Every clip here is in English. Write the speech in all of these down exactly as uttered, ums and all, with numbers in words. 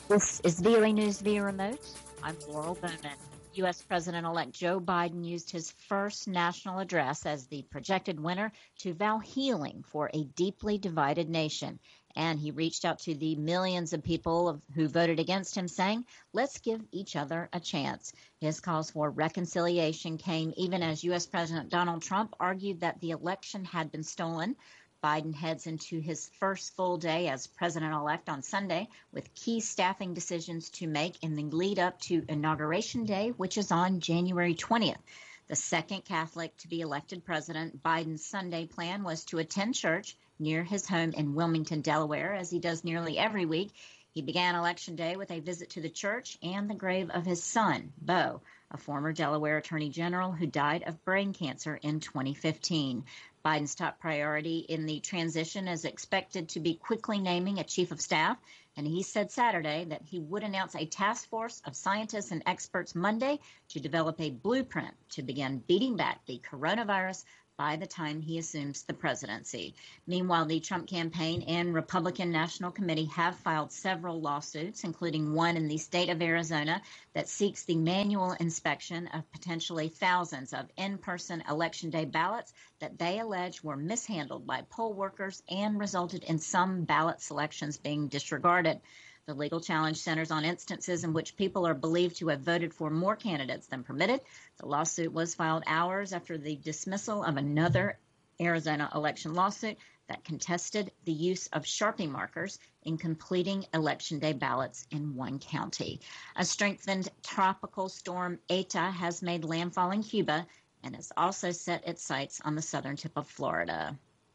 This is V O A News via remote. I'm Laurel Bowman. U S. President-elect Joe Biden used his first national address as the projected winner to vow healing for a deeply divided nation. And he reached out to the millions of people of, who voted against him, saying, let's give each other a chance. His calls for reconciliation came even as U S. President Donald Trump argued that the election had been stolen. Biden heads into his first full day as president-elect on Sunday with key staffing decisions to make in the lead up to Inauguration Day, which is on January twentieth. The second Catholic to be elected president, Biden's Sunday plan was to attend church near his home in Wilmington, Delaware, as he does nearly every week. He began Election Day with a visit to the church and the grave of his son, Beau, a former Delaware Attorney General who died of brain cancer in twenty fifteen. Biden's top priority in the transition is expected to be quickly naming a chief of staff, and he said Saturday that he would announce a task force of scientists and experts Monday to develop a blueprint to begin beating back the coronavirus by the time he assumes the presidency. Meanwhile, the Trump campaign and Republican National Committee have filed several lawsuits, including one in the state of Arizona that seeks the manual inspection of potentially thousands of in-person Election Day ballots that they allege were mishandled by poll workers and resulted in some ballot selections being disregarded. The legal challenge centers on instances in which people are believed to have voted for more candidates than permitted. The lawsuit was filed hours after the dismissal of another Arizona election lawsuit that contested the use of Sharpie markers in completing Election Day ballots in one county. A strengthened tropical storm Eta has made landfall in Cuba and has also set its sights on the southern tip of Florida.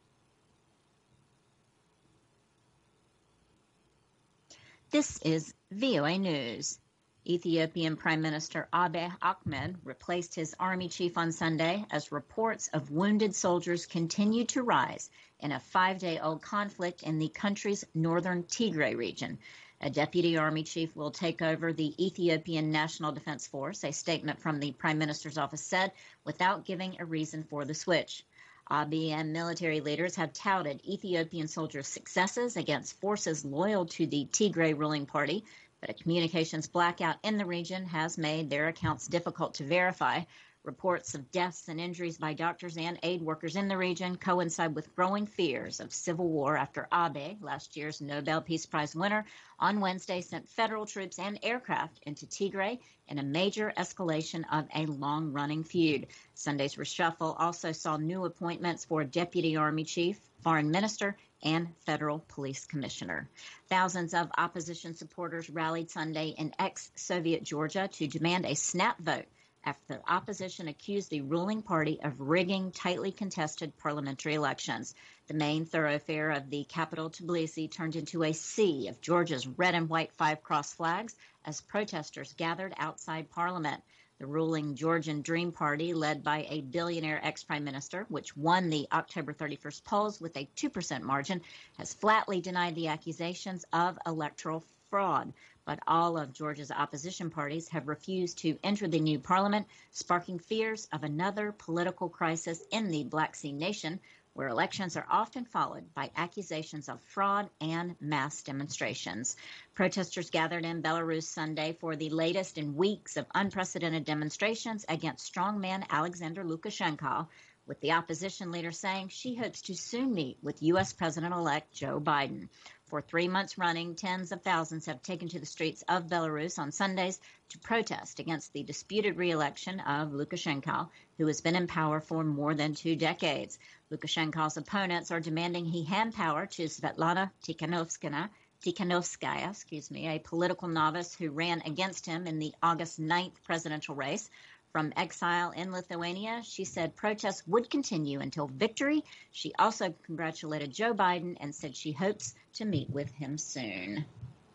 This is V O A News. Ethiopian Prime Minister Abiy Ahmed replaced his army chief on Sunday as reports of wounded soldiers continue to rise in a five-day-old conflict in the country's northern Tigray region. A deputy army chief will take over the Ethiopian National Defense Force, a statement from the Prime Minister's office said, without giving a reason for the switch. Abiy and military leaders have touted Ethiopian soldiers' successes against forces loyal to the Tigray ruling party, but a communications blackout in the region has made their accounts difficult to verify. Reports of deaths and injuries by doctors and aid workers in the region coincide with growing fears of civil war after Abiy, last year's Nobel Peace Prize winner, on Wednesday sent federal troops and aircraft into Tigray in a major escalation of a long-running feud. Sunday's reshuffle also saw new appointments for Deputy Army Chief, Foreign Minister, and Federal Police Commissioner. Thousands of opposition supporters rallied Sunday in ex-Soviet Georgia to demand a snap vote after the opposition accused the ruling party of rigging tightly contested parliamentary elections. The main thoroughfare of the capital, Tbilisi, turned into a sea of Georgia's red and white five-cross flags as protesters gathered outside Parliament. The ruling Georgian Dream Party, led by a billionaire ex-prime minister, which won the October thirty-first polls with a two percent margin, has flatly denied the accusations of electoral fraud. But all of Georgia's opposition parties have refused to enter the new parliament, sparking fears of another political crisis in the Black Sea nation, where elections are often followed by accusations of fraud and mass demonstrations. Protesters gathered in Belarus Sunday for the latest in weeks of unprecedented demonstrations against strongman Alexander Lukashenko, with the opposition leader saying she hopes to soon meet with U S. President-elect Joe Biden. For three months running, tens of thousands have taken to the streets of Belarus on Sundays to protest against the disputed re-election of Lukashenko, who has been in power for more than two decades. Lukashenko's opponents are demanding he hand power to Svetlana Tikhanovskaya, Tikhanovskaya, excuse me, a political novice who ran against him in the August ninth presidential race. From exile in Lithuania, she said protests would continue until victory. She also congratulated Joe Biden and said she hopes to meet with him soon.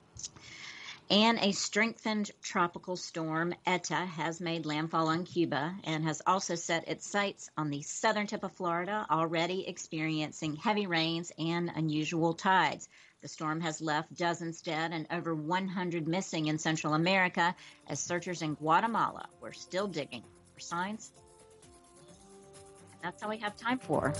And a strengthened tropical storm, Eta, has made landfall on Cuba and has also set its sights on the southern tip of Florida, already experiencing heavy rains and unusual tides. The storm has left dozens dead and over one hundred missing in Central America as searchers in Guatemala were still digging for signs. That's all we have time for.